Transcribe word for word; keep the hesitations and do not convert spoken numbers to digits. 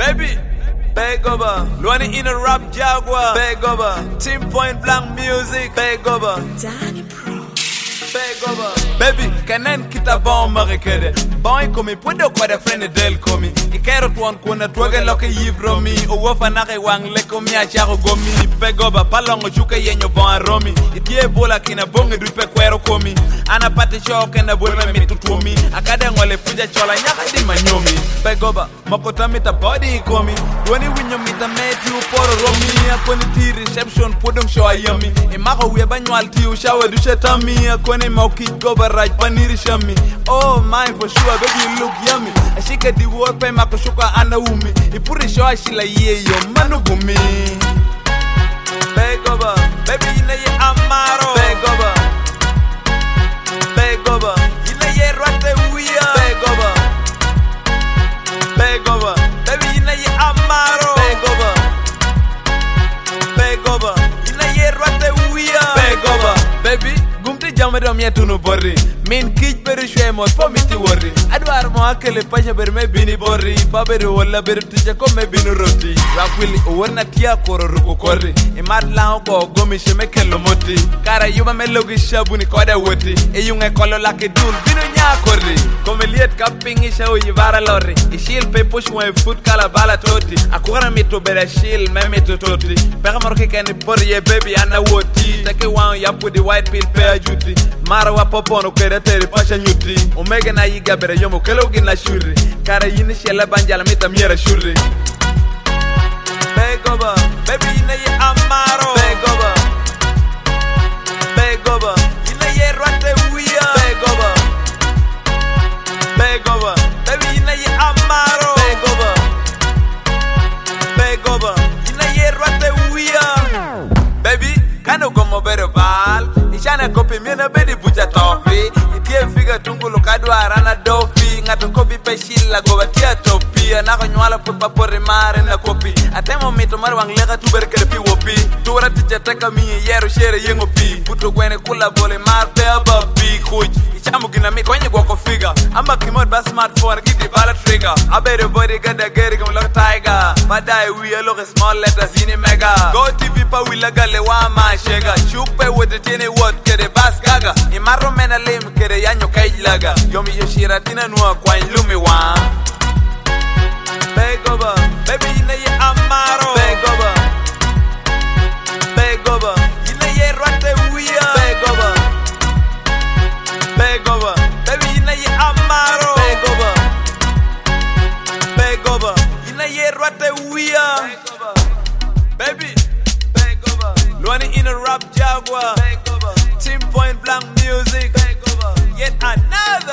Baby, beg over. Luani in a rap Jaguar, beg over. Team Point Blank Music, beg over. Danny Pro, beg over. Baby, kanen kita bon marekede. Bon komi puedo kwa de friend del komi. Ikero tuan kuna tuage loke yibro mi. Uwofa nake wang leko mi acharo gomi. Beg over, palongo chuke yenyo bon aromi. Itie bola kina bonge dupe kwero komi. Ana pati shoke na bulme mi tutumi. Akade ngole puja chola nyaka di manyomi. Beg over, makota mita body komi. Wani winyo mita meti uporo romi. Akoni ti reception podong show ayami. Imako weba nywal ti ushawe dushe tami. Akoni mauki goba raj paniri shami. Oh mine for sure baby you look yummy. Ashika di work pay mako shuka ana umi. Ipuri show ashila ye yo manu gumi. Beg over, baby ina ye amaro. Beg over, beg over, ina ye rate uya. Beg over, beg over, baby ina ye amaro. Beg over, beg over, ina ye rate uya. Beg over, baby gumti jamado mietunu borri. Min kij beri shwe mot po miti worri. Adwar mo akele pasha beri me bini borri. Pa beri wala beri tija ko me binu roti. Wakwili uwarna tia koro ruku korri. Imad lao ko gomi sheme kelo moti. Kara yuba me logi shabu ni kode woti. E yunge kolo laki dul binu nya korri. Kome liet kapingi sha uji vara lorri. Ishil pe push mwe foot kala bala toti. Akura mito bere shil me mito toti. Peka moroki kani borri ye baby ana woti. Take one ya put the white pill pe ajuti. Mara wa popono kere tere pasha nyuti. Omega na yiga bere yomo kelo gina shuri. Kara yini shela banjala mita miera shuri. Beg over, baby ina ye amaro. Beg over, beg over, ina ye rate uya. Beg over, beg over, baby ina ye amaro. Beg over, beg over, ina ye rate uya. Baby, kano gomo bere bal. Ishana kopi miena bedi buja tofi. Itie figa tungulu kadwa arana dofi. Ngato kopi pe shila goba tia topi. Anako nywala pupa pori mare na kopi. Atemo mito mara wanglega tu bere kerepi wopi. Tuwara tija teka miye yero shere yengo pi. Puto kwene kula bole mar pe ababi kuj. Ichamu gina mi kwenye kwa kofiga. Amba kimod ba smartphone giti bala trigger. Abere body gada geri kum loka tiger. Badai we look small letters ini mega. Go T V pa wila gale wa ma shega. Chupe with the tini what kere bas gaga. Imaro mena lim kere yanyo kailaga. Yomi yoshira tina nuwa kwa inlumi wa. Beg over, baby ina ye amaro. Beg over, beg over, ina ye rate uya. Beg over, beg over, baby ina ye amaro. Beg over, beg over, ina ye rate uya. Baby, beg over, Luani in a rap Jaguar. Beg over, Team Point Blank Music. Beg over, yet another.